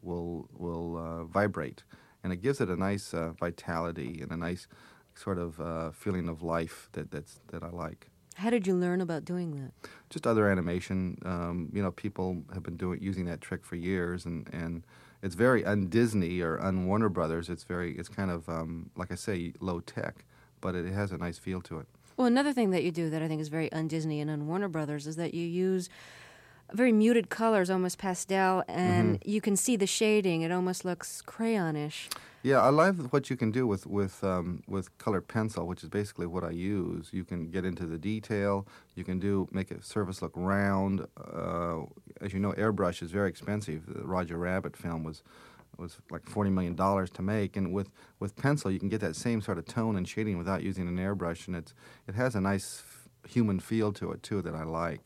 will vibrate, and it gives it a nice vitality and a nice sort of feeling of life that I like. How did you learn about doing that? Just other animation. People have been using that trick for years, and it's very un-Disney or un-Warner Brothers. It's kind of, like I say, low tech, but it has a nice feel to it. Well, another thing that you do that I think is very un-Disney and un-Warner Brothers is that you use very muted colors, almost pastel, and you can see the shading. It almost looks crayonish. Yeah, I love what you can do with colored pencil, which is basically what I use. You can get into the detail. You can make a surface look round. As you know, airbrush is very expensive. The Roger Rabbit film was like $40 million to make, and with pencil you can get that same sort of tone and shading without using an airbrush, and it has a nice human feel to it too that I like.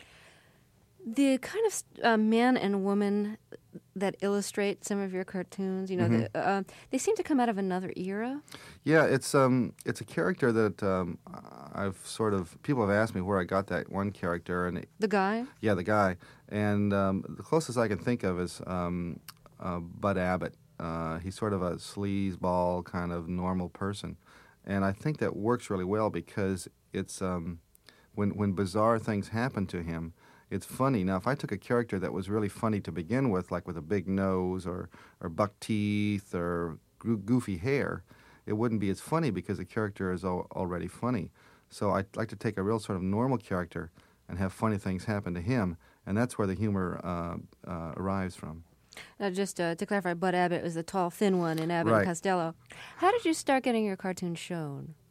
The kind of man and woman that illustrate some of your cartoons, they seem to come out of another era. Yeah, it's a character that people have asked me where I got that one character, and the guy. Yeah, the guy, and the closest I can think of is Bud Abbott. He's sort of a sleazeball kind of normal person, and I think that works really well because it's when bizarre things happen to him. It's funny. Now, if I took a character that was really funny to begin with, like with a big nose or buck teeth or goofy hair, it wouldn't be as funny because the character is already funny. So I like to take a real sort of normal character and have funny things happen to him, and that's where the humor arrives from. Now, just to clarify, Bud Abbott was the tall, thin one in Abbott and Costello. How did you start getting your cartoons shown?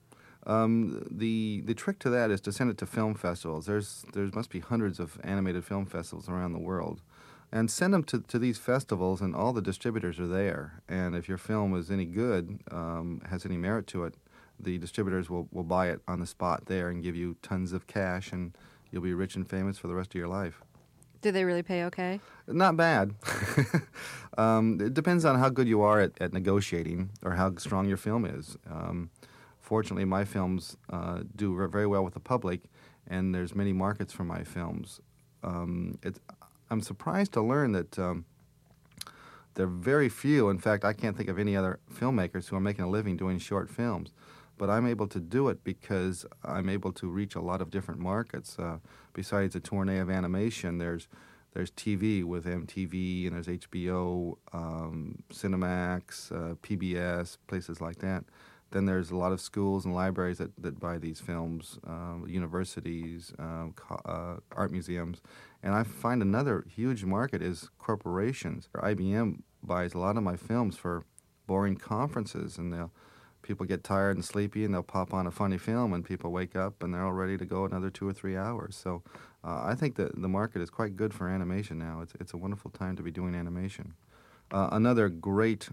The trick to that is to send it to film festivals. There must be hundreds of animated film festivals around the world. And send them to these festivals, and all the distributors are there. And if your film is any good, has any merit to it, the distributors will buy it on the spot there and give you tons of cash, and you'll be rich and famous for the rest of your life. Do they really pay okay? Not bad. It depends on how good you are at negotiating or how strong your film is. Fortunately, my films do very well with the public, and there's many markets for my films. I'm surprised to learn that there are very few. In fact, I can't think of any other filmmakers who are making a living doing short films. But I'm able to do it because I'm able to reach a lot of different markets. Besides the tournée of animation, there's TV with MTV, and there's HBO, Cinemax, PBS, places like that. Then there's a lot of schools and libraries that buy these films, universities, art museums. And I find another huge market is corporations. IBM buys a lot of my films for boring conferences, and people get tired and sleepy, and they'll pop on a funny film, and people wake up, and they're all ready to go another 2 or 3 hours. So I think that the market is quite good for animation now. It's a wonderful time to be doing animation. Another great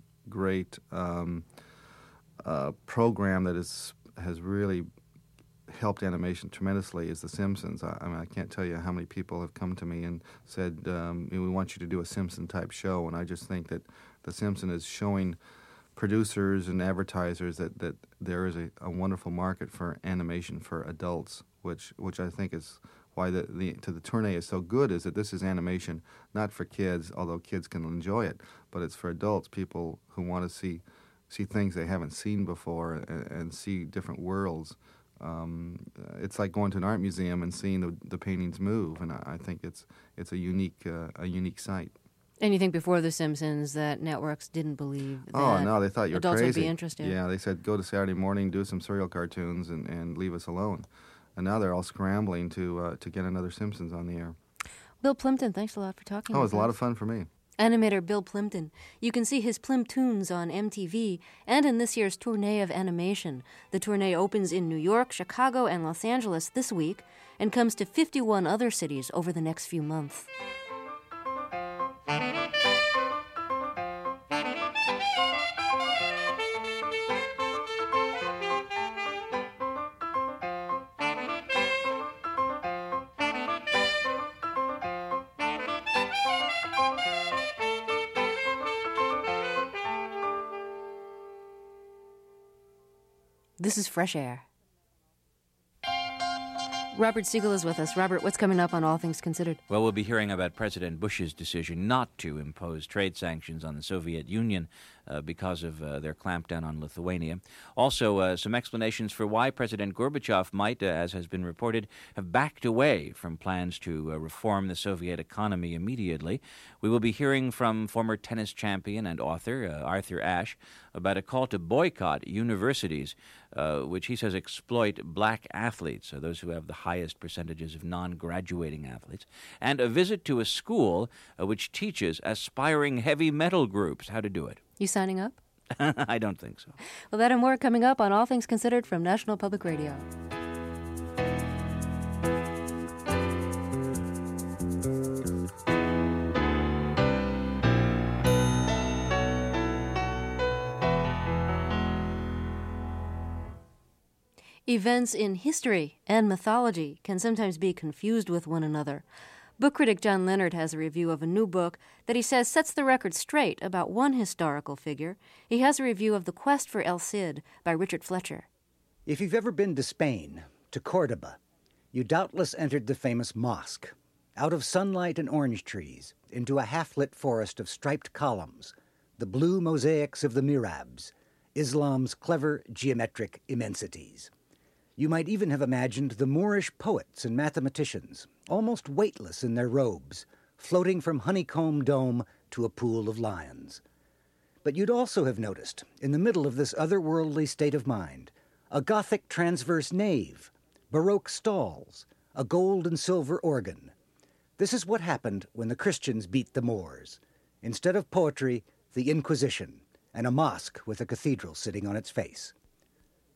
program that has really helped animation tremendously is The Simpsons. I mean, I can't tell you how many people have come to me and said, we want you to do a Simpson-type show, and I just think that The Simpsons is showing producers and advertisers that there is a wonderful market for animation for adults, which I think is why the tournée is so good, is that this is animation not for kids, although kids can enjoy it, but it's for adults, people who want to see things they haven't seen before and see different worlds. It's like going to an art museum and seeing the paintings move, and I think it's a unique sight. And you think before The Simpsons that networks didn't believe that Oh, no, they thought you were adults crazy. would be interested? Yeah, they said, go to Saturday morning, do some serial cartoons, and leave us alone. And now they're all scrambling to get another Simpsons on the air. Bill Plimpton, thanks a lot for talking Oh, it was with a lot us. of fun for me. Animator Bill Plimpton. You can see his Plimptoons on MTV and in this year's Tournée of Animation. The tournée opens in New York, Chicago, and Los Angeles this week and comes to 51 other cities over the next few months. This is Fresh Air. Robert Siegel is with us. Robert, what's coming up on All Things Considered? Well, we'll be hearing about President Bush's decision not to impose trade sanctions on the Soviet Union because of their clampdown on Lithuania. Also, some explanations for why President Gorbachev might, as has been reported, have backed away from plans to reform the Soviet economy immediately. We will be hearing from former tennis champion and author Arthur Ashe about a call to boycott universities, which he says exploit black athletes, so those who have the highest percentages of non-graduating athletes, and a visit to a school which teaches aspiring heavy metal groups how to do it. You signing up? I don't think so. Well, that and more coming up on All Things Considered from National Public Radio. Events in history and mythology can sometimes be confused with one another. Book critic John Leonard has a review of a new book that he says sets the record straight about one historical figure. He has a review of The Quest for El Cid by Richard Fletcher. If you've ever been to Spain, to Cordoba, you doubtless entered the famous mosque. Out of sunlight and orange trees, into a half-lit forest of striped columns, the blue mosaics of the mihrabs, Islam's clever geometric immensities. You might even have imagined the Moorish poets and mathematicians, almost weightless in their robes, floating from honeycomb dome to a pool of lions. But you'd also have noticed, in the middle of this otherworldly state of mind, a Gothic transverse nave, Baroque stalls, a gold and silver organ. This is what happened when the Christians beat the Moors. Instead of poetry, the Inquisition, and a mosque with a cathedral sitting on its face.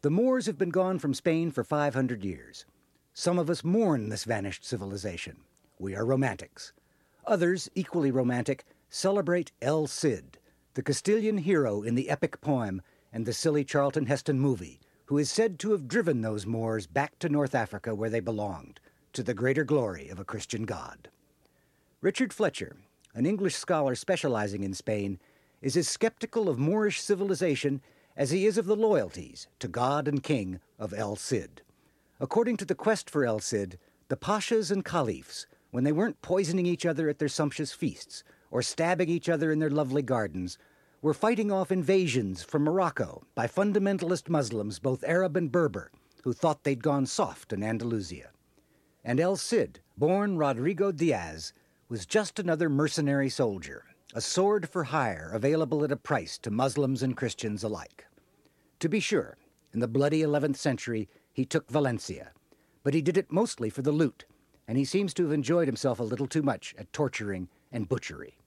The Moors have been gone from Spain for 500 years. Some of us mourn this vanished civilization. We are romantics. Others, equally romantic, celebrate El Cid, the Castilian hero in the epic poem and the silly Charlton Heston movie, who is said to have driven those Moors back to North Africa where they belonged, to the greater glory of a Christian God. Richard Fletcher, an English scholar specializing in Spain, is as skeptical of Moorish civilization as he is of the loyalties to God and King of El Cid. According to the quest for El Cid, the pashas and caliphs, when they weren't poisoning each other at their sumptuous feasts or stabbing each other in their lovely gardens, were fighting off invasions from Morocco by fundamentalist Muslims, both Arab and Berber, who thought they'd gone soft in Andalusia. And El Cid, born Rodrigo Diaz, was just another mercenary soldier, a sword for hire available at a price to Muslims and Christians alike. To be sure, in the bloody 11th century, he took Valencia, but he did it mostly for the loot, and he seems to have enjoyed himself a little too much at torturing and butchery.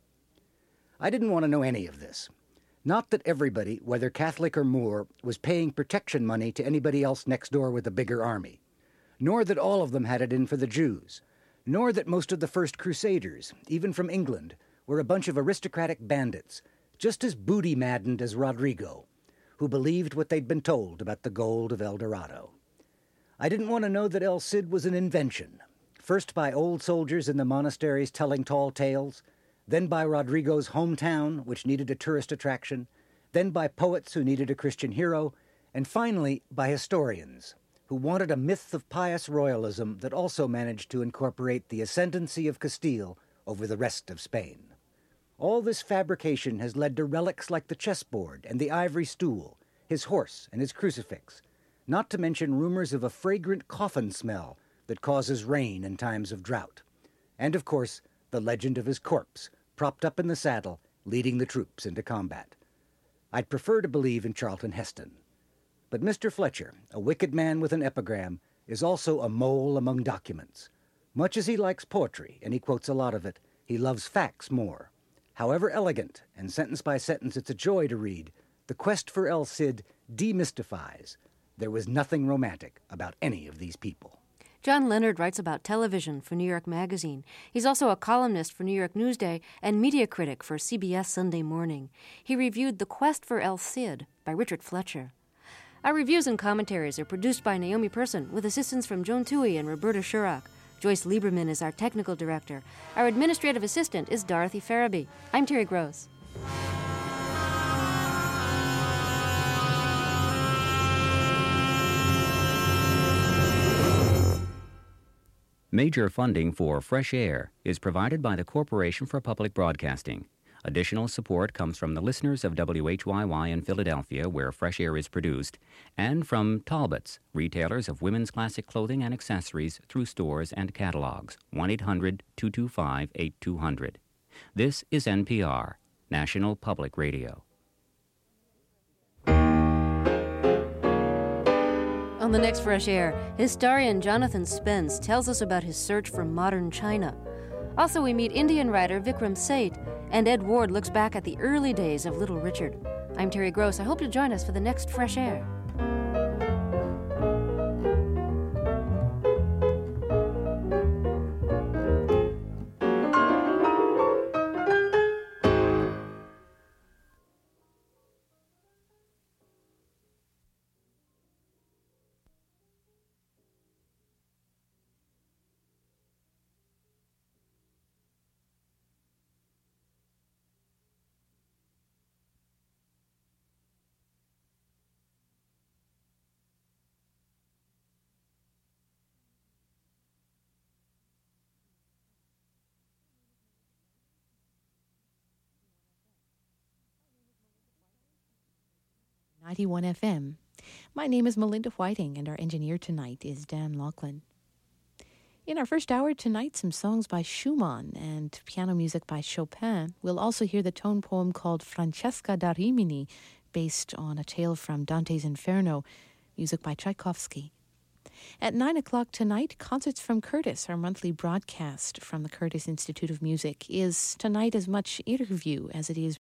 I didn't want to know any of this. Not that everybody, whether Catholic or Moor, was paying protection money to anybody else next door with a bigger army, nor that all of them had it in for the Jews, nor that most of the first Crusaders, even from England, were a bunch of aristocratic bandits, just as booty-maddened as Rodrigo, who believed what they'd been told about the gold of El Dorado. I didn't want to know that El Cid was an invention, first by old soldiers in the monasteries telling tall tales, then by Rodrigo's hometown, which needed a tourist attraction, then by poets who needed a Christian hero, and finally by historians, who wanted a myth of pious royalism that also managed to incorporate the ascendancy of Castile over the rest of Spain. All this fabrication has led to relics like the chessboard and the ivory stool, his horse and his crucifix, not to mention rumors of a fragrant coffin smell that causes rain in times of drought, and, of course, the legend of his corpse, propped up in the saddle, leading the troops into combat. I'd prefer to believe in Charlton Heston. But Mr. Fletcher, a wicked man with an epigram, is also a mole among documents. Much as he likes poetry, and he quotes a lot of it, he loves facts more. However elegant, and sentence by sentence it's a joy to read, the quest for El Cid demystifies. There was nothing romantic about any of these people. John Leonard writes about television for New York Magazine. He's also a columnist for New York Newsday and media critic for CBS Sunday Morning. He reviewed The Quest for El Cid by Richard Fletcher. Our reviews and commentaries are produced by Naomi Person with assistance from Joan Toohey and Roberta Shurock. Joyce Lieberman is our technical director. Our administrative assistant is Dorothy Farabee. I'm Terry Gross. Major funding for Fresh Air is provided by the Corporation for Public Broadcasting. Additional support comes from the listeners of WHYY in Philadelphia, where Fresh Air is produced, and from Talbots, retailers of women's classic clothing and accessories through stores and catalogs. 1-800-225-8200. This is NPR, National Public Radio. On the next Fresh Air, historian Jonathan Spence tells us about his search for modern China. Also, we meet Indian writer Vikram Seth, and Ed Ward looks back at the early days of Little Richard. I'm Terry Gross. I hope you'll join us for the next Fresh Air. FM. My name is Melinda Whiting, and our engineer tonight is Dan Laughlin. In our first hour tonight, some songs by Schumann and piano music by Chopin. We'll also hear the tone poem called Francesca da Rimini, based on a tale from Dante's Inferno, music by Tchaikovsky. At 9 o'clock tonight, Concerts from Curtis, our monthly broadcast from the Curtis Institute of Music, is tonight as much interview as it is